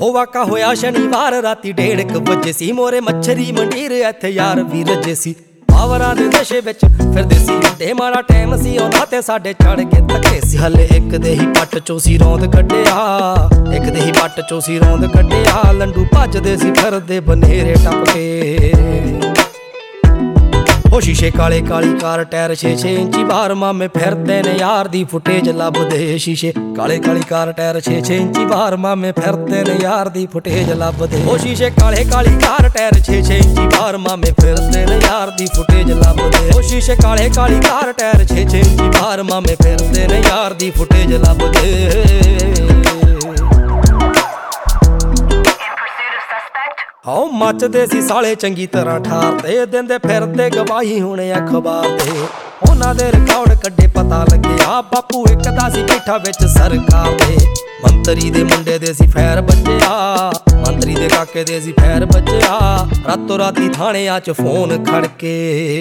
ਹੋ ਵਾਕਾ ਹੋਇਆ ਸ਼ਨੀਵਾਰ ਰਾਤੀ 1:30 ਵਜੇ ਸੀ। ਮੋਰੇ ਮੱਛਰੀ ਮੰਡੀਰ ਇੱਥੇ ਯਾਰ ਵੀ ਰੱਜੇ ਸੀ। ਪਾਵਰਾਂ ਦੇ ਨਸ਼ੇ ਵਿੱਚ ਫਿਰਦੇ ਸੀ ਡੇ ਮਾੜਾ ਟਾਈਮ ਸੀ ਉਹਨਾਂ ਤੇ ਸਾਡੇ ਚੜ ਕੇ ਧੱਕੇ ਸੀ। ਹਲੇ ਇੱਕ ਦੇ ਹੀ ਪੱਟ ਚੋਂ ਸੀ ਰੌਂਦ ਕੱਢਿਆ, ਇੱਕ ਦੇ ਹੀ ਪੱਟ ਚੋਂ ਸੀ ਰੌਂਦ ਕੱਢਿਆ। ਲੰਡੂ ਭੱਜਦੇ ਸੀ ਫਿਰਦੇ ਬਨੇਰੇ ਟੱਪ ਕੇ। ਉਹ ਸ਼ੀਸ਼ੇ ਕਾਲੇ ਕਾਲੀ ਕਾਰ ਟਾਇਰ 6-6 ਇੰਚੀ ਬਾਹਰ ਮਾਮੇ ਫਿਰਦੇ ਨੇ ਯਾਰ ਦੀ ਫੁਟੇਜ ਲੱਭਦੇ। ਸ਼ੀਸ਼ੇ ਕਾਲੇ ਕਾਲੀ ਕਾਰ ਟਾਇਰ 6-6 ਇੰਚੀ ਬਾਹਰ ਮਾਮੇ ਫਿਰਦੇ ਨੇ ਯਾਰ ਦੀ ਫੁਟੇਜ ਲੱਭਦੇ। ਉਹ ਸ਼ੀਸ਼ੇ ਕਾਲੇ ਕਾਲੀ ਕਾਰ ਟਾਇਰ 6-6 ਇੰਚੀ ਬਾਹਰ ਮਾਮੇ ਫਿਰਦੇ ਨੇ ਯਾਰ ਦੀ ਫੁਟੇਜ ਲੱਭਦੇ। ਉਹ ਸ਼ੀਸ਼ੇ ਕਾਲੇ ਕਾਲੀ ਕਾਰ ਟਾਇਰ 6-6 ਇੰਚੀ ਬਾਹਰ ਮਾਮੇ ਫਿਰਦੇ ਨੇ ਯਾਰ ਦੀ ਫੁਟੇਜ ਲੱਭਦੇ। ਹਾਉ ਮੱਚਦੇ ਸੀ ਸਾਲੇ ਚੰਗੀ ਤਰ੍ਹਾਂ ਠਾਰ ਤੇ ਦਿੰਦੇ ਫਿਰਦੇ ਗਵਾਹੀ ਹੁਣੇ ਅਖਬਾਰ ਤੇ। ਉਹਨਾਂ ਦੇ ਰਿਕਾਰਡ ਕੱਢੇ ਪਤਾ ਲੱਗਿਆ ਬਾਪੂ ਇੱਕ ਦਾ ਸੀ ਬੈਠਾ ਵਿੱਚ ਸਰਕਾਰ ਦੇ। ਮੰਤਰੀ ਦੇ ਮੁੰਡੇ ਦੇ ਸੀ ਫੈਰ ਬੱਜਿਆ, ਮੰਤਰੀ ਦੇ ਕਾਕੇ ਦੇ ਸੀ ਫੈਰ ਬੱਜਿਆ। ਰਾਤੋਂ ਰਾਤੀ ਥਾਣਿਆਂ 'ਚ ਫੋਨ ਖੜਕੇ।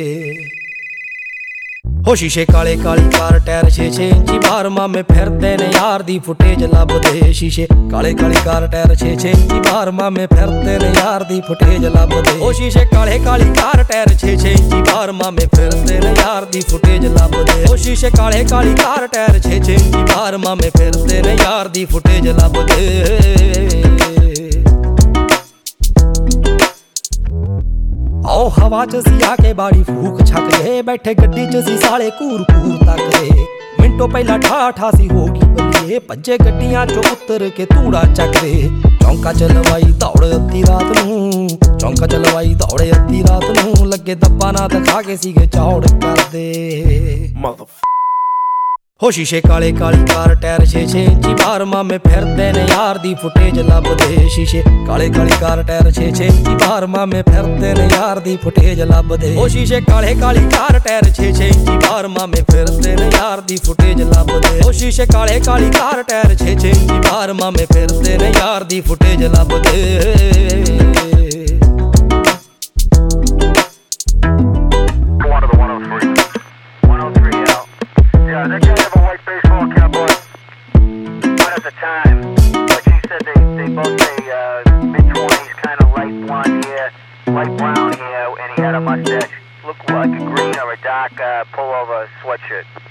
ਹੋ ਸ਼ੀਸ਼ੇ ਕਾਲੇ ਕਾਲੀ ਕਾਰ ਟਾਇਰ 6-6 ਇੰਚੀ ਬਾਹਰ ਮਾਮੇ ਫਿਰਦੇ ਨੇ ਯਾਰ ਦੀ ਫੁਟੇਜ ਲੱਭਦੇ। ਸ਼ੀਸ਼ੇ ਕਾਲੇ ਕਾਲੀ ਕਾਰ ਟਾਇਰ 6-6 ਇੰਚੀ ਬਾਹਰ ਮਾਮੇ ਫਿਰਦੇ ਨੇ ਯਾਰ ਦੀ ਫੁਟੇਜ ਲੱਭਦੇ। ਉਹ ਸ਼ੀਸ਼ੇ ਕਾਲੇ ਕਾਲੀ ਕਾਰ ਟਾਇਰ 6-6 ਇੰਚੀ ਬਾਹਰ ਮਾਮੇ ਫਿਰਦੇ ਨੇ ਯਾਰ ਦੀ ਫੁਟੇਜ ਲੱਭਦੇ। ਉਹ ਸ਼ੀਸ਼ੇ ਕਾਲੇ ਕਾਲੀ ਕਾਰ ਟਾਇਰ 6-6 ਇੰਚੀ ਬਾਹਰ ਮਾਮੇ ਫਿਰਦੇ ਨੇ ਯਾਰ ਦੀ ਫੁਟੇਜ ਲੱਭਦੇ। ਆਓ ਹਵਾ 'ਚ ਸੀ ਆ ਕੇ ਬਾੜੀ ਫੂਕ ਛੱਕ ਗਏ, ਬੈਠੇ ਗੱਡੀ 'ਚ ਸੀ ਸਾਲੇ ਘੂਰ ਘੂਰ ਤੱਕਦੇ। ਮਿੰਟੋ ਪਹਿਲਾਂ ਠਾਠਾ ਸੀ ਹੋ ਗਈ ਬੱਲੀਏ, ਭੱਜੇ ਗੱਡੀਆਂ 'ਚੋਂ ਉਤਰ ਕੇ ਧੂੜਾ ਚੱਕਦੇ। ਚੌਂਕਾ 'ਚ ਲਵਾਈ ਦੌੜ ਅੱਧੀ ਰਾਤ ਨੂੰ, ਚੌਂਕਾ 'ਚ ਲਵਾਈ ਦੌੜ ਅੱਧੀ ਰਾਤ ਨੂੰ। ਲੱਗੇ ਦੱਬਾ ਨਾ ਦਿਖਾ ਕੇ ਸੀਗੇ ਚੌੜ ਕਰਦੇ। ਹੋ ਸ਼ੀਸ਼ੇ ਕਾਲੇ ਕਾਲੀ ਕਾਰ ਟਾਇਰ 6-6 ਇੰਚੀ ਬਾਹਰ ਮਾਮੇ ਫਿਰਦੇ ਨੇ ਯਾਰ ਦੀ ਫੁਟੇਜ ਲੱਭਦੇ। ਸ਼ੀਸ਼ੇ ਕਾਲੇ ਕਾਲੀ ਕਾਰ ਟਾਇਰ 6-6 ਇੰਚੀ ਬਾਹਰ ਮਾਮੇ ਫਿਰਦੇ ਨੇ ਯਾਰ ਦੀ ਫੁਟੇਜ ਲੱਭਦੇ। ਉਹ ਸ਼ੀਸ਼ੇ ਕਾਲੇ ਕਾਲੀ ਕਾਰ ਟਾਇਰ 6-6 ਇੰਚੀ ਬਾਹਰ ਮਾਮੇ ਫਿਰਦੇ ਨੇ ਯਾਰ ਦੀ ਫੁਟੇਜ ਲੱਭਦੇ। ਉਹ ਸ਼ੀਸ਼ੇ ਕਾਲੇ ਕਾਲੀ ਕਾਰ ਟਾਇਰ 6-6 ਇੰਚੀ ਬਾਹਰ ਮਾਮੇ ਫਿਰਦੇ ਨੇ ਯਾਰ ਦੀ ਫੁਟੇਜ ਲੱਭਦੇ। That guy have a white baseball cap on. Right at the time, like he said, they both say mid-20s, kind of light blonde hair, light brown hair, and he had a mustache. Looked like a green or a dark pullover sweatshirt.